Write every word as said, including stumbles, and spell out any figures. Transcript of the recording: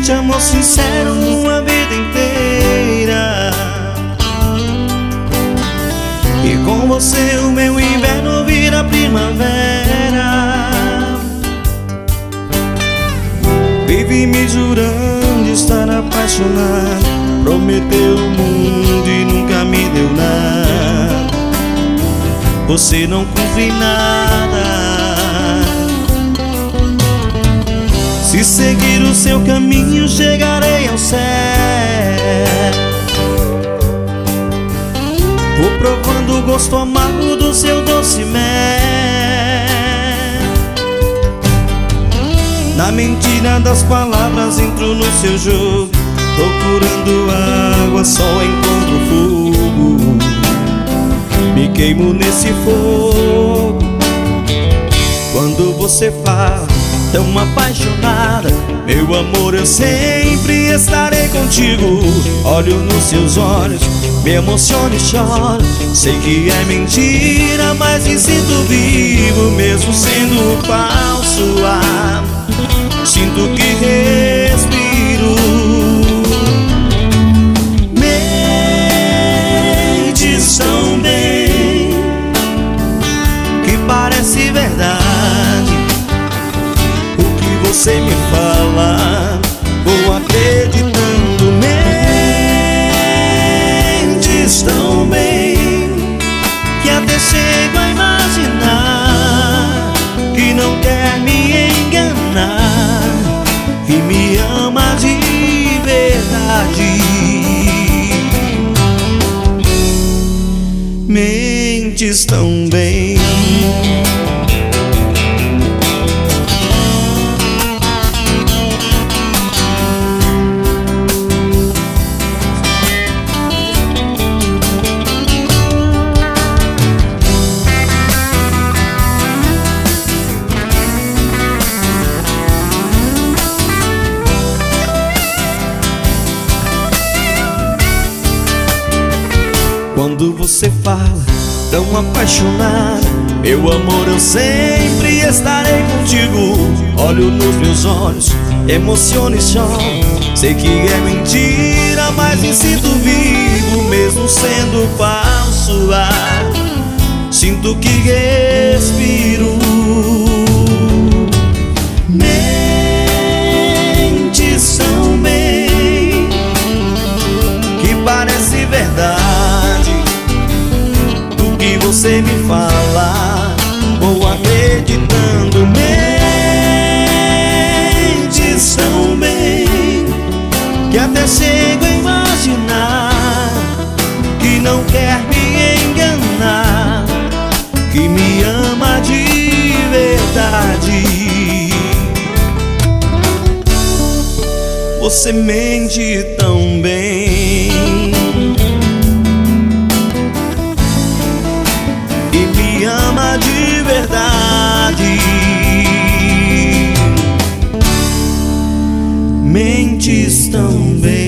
te amou sincero uma vida inteira, e com você o meu inverno vira primavera. Vive me jurando estar apaixonado, prometeu o mundo e nunca me deu nada. Você não cumpre nada. Se seguir o seu caminho, chegarei ao céu. Vou provando o gosto amargo do seu doce mel. Na mentira das palavras entro no seu jogo, procurando água, só encontro fogo. Me queimo nesse fogo. Quando você fala tão apaixonada, meu amor, eu sempre estarei contigo. Olho nos seus olhos, me emociono e choro. Sei que é mentira, mas me sinto vivo, mesmo sendo falso. Ah, sinto que respiro. Mentes tão bem que parece verdade. Você me fala, vou acreditando. Mentes tão bem que até chego a imaginar que não quer me enganar, que me ama de verdade. Mentes tão bem. Quando você fala tão apaixonada, meu amor, eu sempre estarei contigo. Olho nos meus olhos, emociono e choro. Sei que é mentira, mas me sinto vivo, mesmo sendo falso. Ah, sinto que respiro. Mentes tão bem que parece verdade. Você me fala, vou acreditando. Mentes tão bem que até chego a imaginar que não quer me enganar, que me ama de verdade. Você mente tão bem e me ama de verdade. Mentes tão bem.